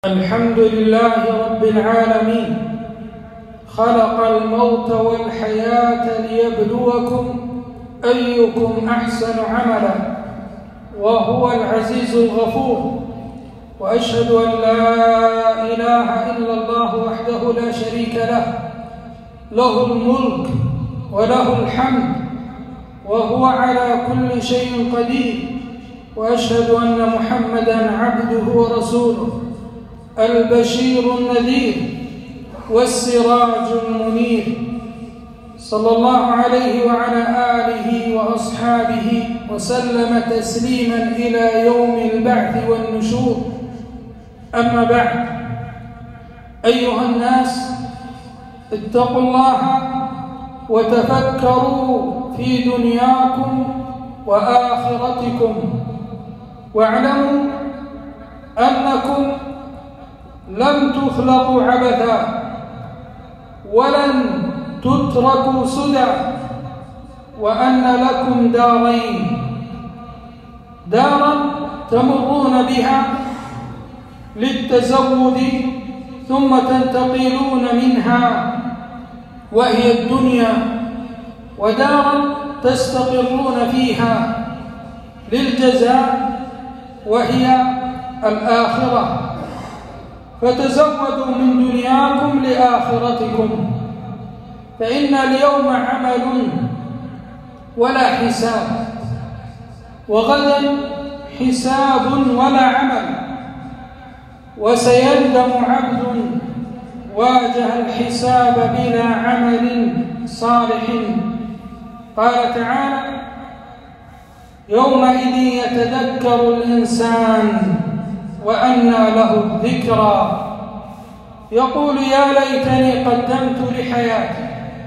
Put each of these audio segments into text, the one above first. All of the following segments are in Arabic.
الحمد لله رب العالمين، خلق الموت والحياة ليبلوكم أيكم أحسن عملا، وهو العزيز الغفور. وأشهد أن لا إله إلا الله وحده لا شريك له، له الملك وله الحمد وهو على كل شيء قدير. وأشهد أن محمدًا عبده ورسوله، البشير النذير والسراج المنير، صلى الله عليه وعلى آله وأصحابه وسلم تسليما إلى يوم البعث والنشور. أما بعد، أيها الناس، اتقوا الله وتفكروا في دنياكم وآخرتكم، واعلموا أنكم لم تخلقوا عبثا ولن تتركوا سدى، وأن لكم دارين: دارا تمرون بها للتزود ثم تنتقلون منها وهي الدنيا، ودارا تستقرون فيها للجزاء وهي الآخرة. فتزودوا من دنياكم لآخرتكم، فإن اليوم عمل ولا حساب، وغدا حساب ولا عمل. وسيندم عبد واجه الحساب بلا عمل صالح. قال تعالى: يومئذ يتذكر الإنسان وأنى له الذكرى، يقول يا ليتني قدمت لحياتي.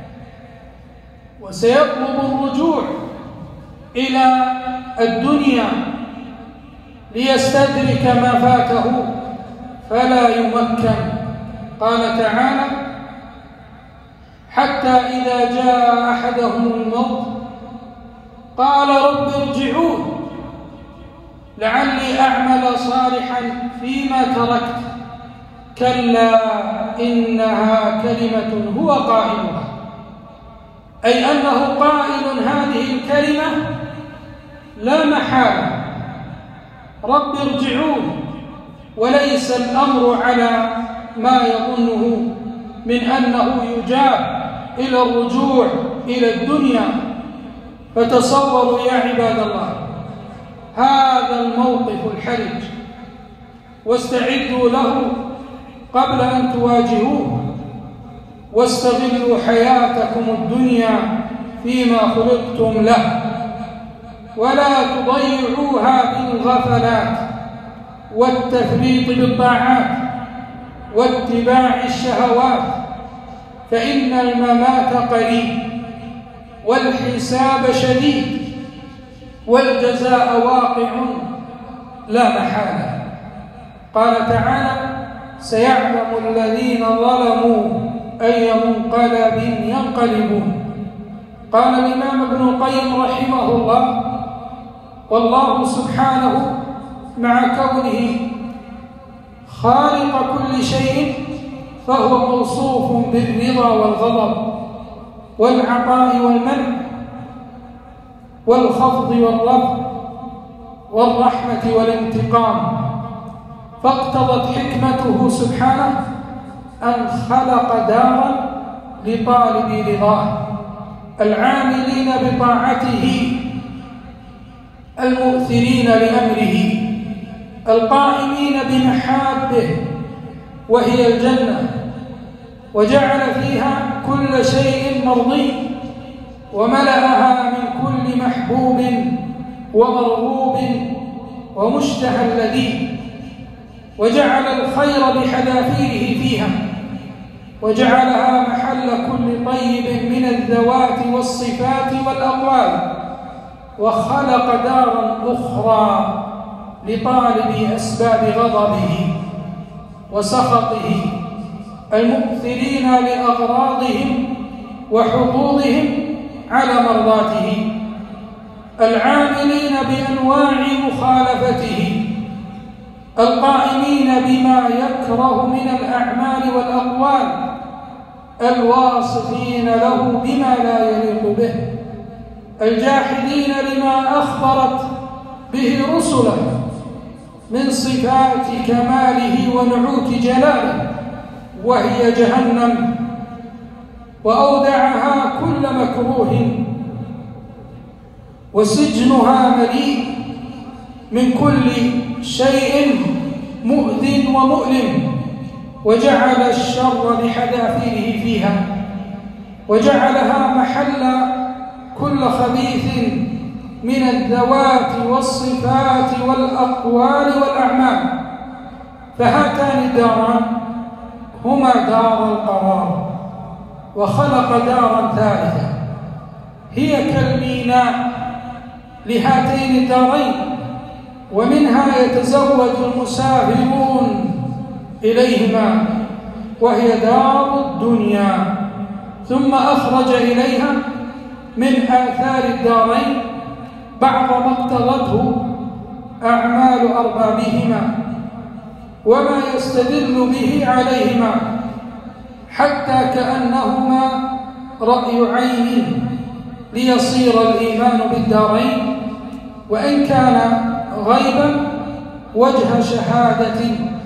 وسيطلب الرجوع إلى الدنيا ليستدرك ما فاته فلا يمكن. قال تعالى: حتى إذا جاء أحدهم الموت قال رب ارجعون لعلي أعمل صالحا فيما تركت، كلا إنها كلمة هو قائلها، أي أنه قائل هذه الكلمة لا محالة: رب ارجعون. وليس الأمر على ما يظنه من أنه يجاب إلى الرجوع إلى الدنيا. فتصوروا يا عباد الله هذا الموقف الحرج، واستعدوا له قبل أن تواجهوه، واستغلوا حياتكم الدنيا فيما خلقتم له، ولا تضيعوها بالغفلات والتفريط بالطاعات واتباع الشهوات، فإن الممات قريب والحساب شديد والجزاء واقع لا محالة. قال تعالى: سيعلم الذين ظلموا أي منقلب ينقلبون. قال الإمام ابن القيم رحمه الله: والله سبحانه مع كونه خالق كل شيء فهو موصوف بالرضا والغضب والعطاء والمنع والخفض والرفع والرحمة والانتقام. فاقتضت حكمته سبحانه أن خلق دارا لطالب رضاه، العاملين بطاعته، المؤثرين لأمره، القائمين بمحابه، وهي الجنة. وجعل فيها كل شيء مرضي، وملأها من كل محبوب ومرغوب ومشتهى لذيذ، وجعل الخير بحذافيره فيها، وجعلها محل كل طيب من الذوات والصفات والأقوال. وخلق دارا أخرى لطالب أسباب غضبه وسخطه، المؤثرين لأغراضهم وحظوظهم على مرضاته، العاملين بأنواع مخالفته، القائمين بما يكره من الأعمال والأقوال، الواصفين له بما لا يليق به، الجاحدين لما أخبرت به رسله من صفات كماله ونعوت جلاله، وهي جهنم، وأودعها كل مكروه، وسجنها مليء من كل شيء مؤذٍ ومؤلم، وجعل الشر بحذافيره فيها، وجعلها محل كل خبيث من الذوات والصفات والأقوال والأعمال. فهاتان الداران هما دار القرار، وخلق دارا ثالثة هي كالميناء لهاتين الدارين، ومنها يتزود المسافرون إليهما، وهي دار الدنيا. ثم أخرج إليها من آثار الدارين بعض ما اقتضته أعمال أربابهما وما يستدل به عليهما، حتى كأنهما رأي عين، ليصير الإيمان بالدارين وإن كان غيبا وجه شهادة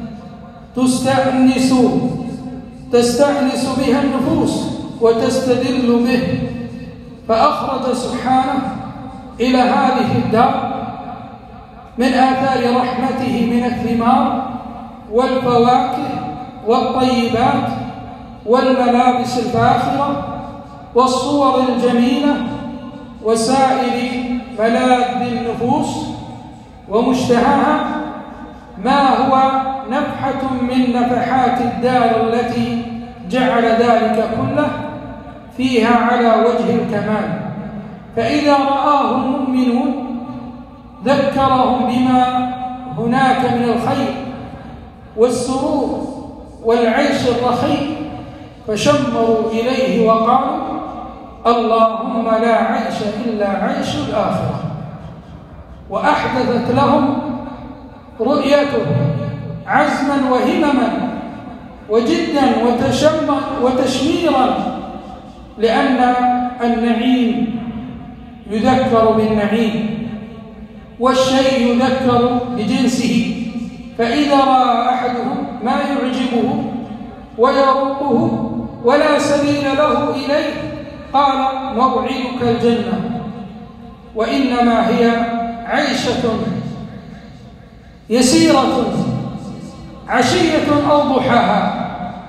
تستأنس بها النفوس وتستدل به. فأخرج سبحانه إلى هذه الدار من آثار رحمته من الثمار والفواكه والطيبات والملابس الفاخرة والصور الجميلة وسائر ملاذ النفوس ومشتهاها، ما هو نفحة من نفحات الدار التي جعل ذلك كله فيها على وجه الكمال. فإذا رآه المؤمنون ذكرهم بما هناك من الخير والسرور والعيش الرخيء، فشمروا إليه وقالوا: اللهم لا عيش إلا عيش الآخرة. وأحدثت لهم رؤيته عزما وهمما وجدا وتشميرا، لأن النعيم يذكر بالنعيم والشيء يذكر بجنسه. فإذا رأى أحدهم ما يعجبه ويروقه ولا سبيل له إليه قال: موعدك الجنة. وإنما هي عيشة يسيرة عشية أو ضحاها،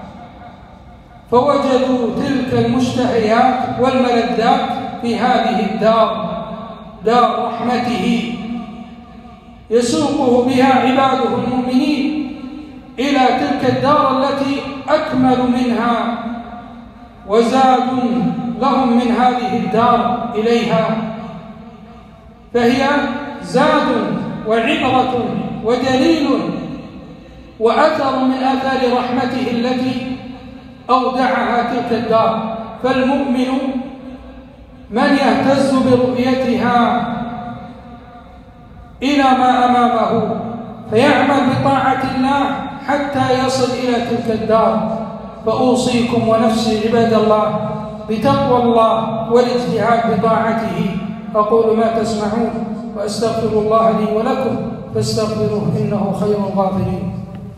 فوجدوا تلك المشتهيات والملذات في هذه الدار، دار رحمته يسوقه بها عباده المؤمنين إلى تلك الدار التي أكمل منها وزاد لهم من هذه الدار إليها، فهي زاد وعبرة ودليل وأثر من آثار رحمته التي أودعها تلك الدار. فالمؤمن من يهتز برؤيتها إلى ما أمامه فيعمل بطاعة الله حتى يصل إلى تلك الدار. فأوصيكم ونفسي عباد الله بتقوى الله والاجتهاد بطاعته. أقول ما تسمعون وأستغفر الله لي ولكم فاستغفروه إنه خير الغافرين.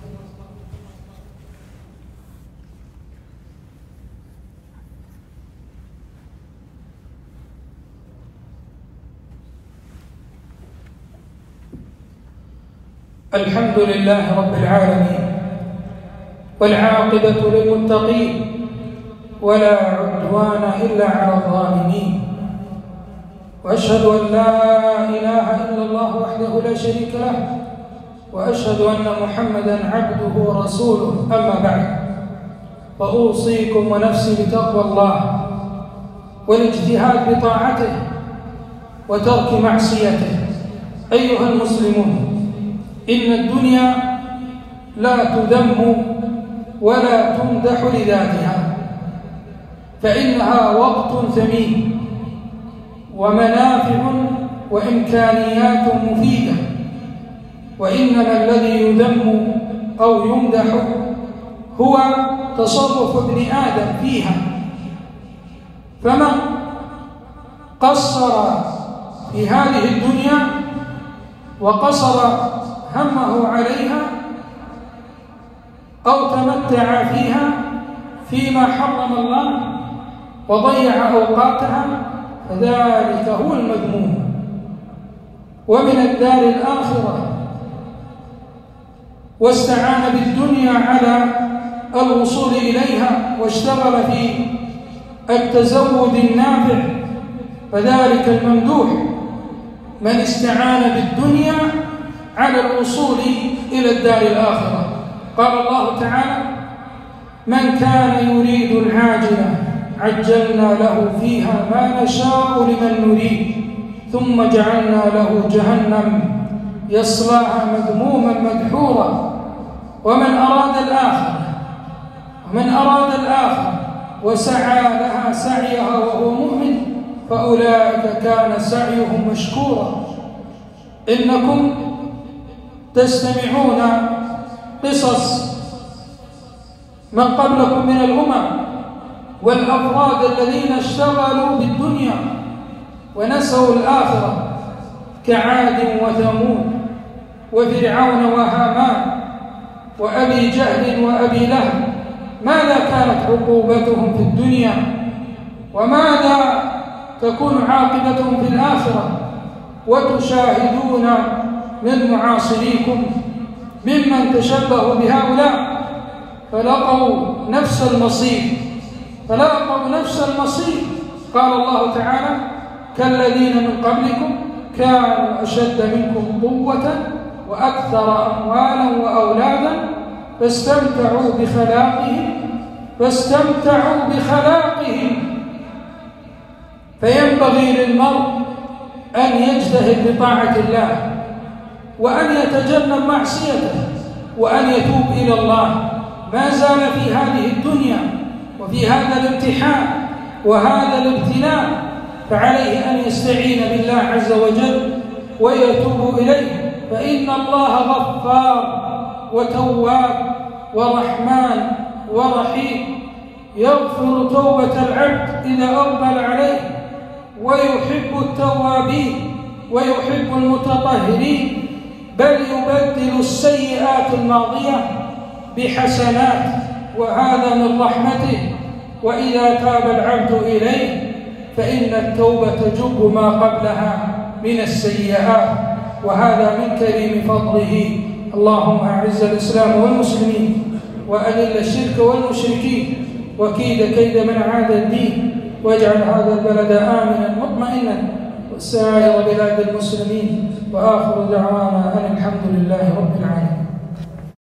الحمد لله رب العالمين، والعاقبة للمتقين، ولا عدوان إلا على الظالمين، وأشهد أن لا إله إلا الله وحده لا شريك له، وأشهد أن محمدًا عبده ورسوله. أما بعد، فأوصيكم ونفسي بتقوى الله والاجتهاد بطاعته وترك معصيته. أيها المسلمون، إن الدنيا لا تذم ولا تمدح لذاتها، فإنها وقت ثمين ومنافع وإمكانيات مفيدة وإنما الذي يذم أو يمدح هو تصرف ابن آدم فيها. فمن قصر في هذه الدنيا وقصر همه عليها أو تمتع فيها فيما حرم الله وضيع أوقاتها فذلك هو المذموم. ومن الدار الآخرة واستعان بالدنيا على الوصول إليها واشتغل في التزود النافع فذلك الممدوح من استعان بالدنيا على الوصول إلى الدار الآخرة. قال الله تعالى: من كان يريد العاجلة عجلنا له فيها ما نشاء لمن نريد ثم جعلنا له جهنم يصلاها مذموما مدحورا. ومن أراد الآخرة وسعى لها سعيها وهو مؤمن فأولئك كان سعيهم مشكورا. إنكم تستمعون قصص من قبلكم من الأمم والأفراد الذين اشتغلوا بالدنيا ونسوا الآخرة كعاد وثمود وفرعون وهامان وأبي جهل وأبي لهب. ماذا كانت عقوبتهم في الدنيا وماذا تكون عاقبتهم في الآخرة؟ وتشاهدون من معاصريكم ممن تشبهوا بهؤلاء فلقوا نفس المصير. قال الله تعالى: كالذين من قبلكم كانوا أشد منكم قوة وأكثر أموالا وأولادا فاستمتعوا بخلاقهم. فينبغي للمرء أن يجتهد بطاعة الله وأن يتجنب معصيته وأن يتوب إلى الله ما زال في هذه الدنيا وفي هذا الامتحان وهذا الابتلاء، فعليه أن يستعين بالله عز وجل ويتوب إليه، فإن الله غفار وتواب ورحمن ورحيم يغفر توبة العبد إذا أقبل عليه ويحب التوابين ويحب المتطهرين، بل يبدل السيئات الماضية بحسنات وهذا من رحمته. وإذا تاب العبد إليه فإن التوبة تجب ما قبلها من السيئات، وهذا من كريم فضله. اللهم أعز الإسلام والمسلمين وأذل الشرك والمشركين وكيد كيد من عاد الدين، واجعل هذا البلد آمنا مطمئنا وسائر بلاد المسلمين. وآخر دعوانا أن الحمد لله رب العالمين.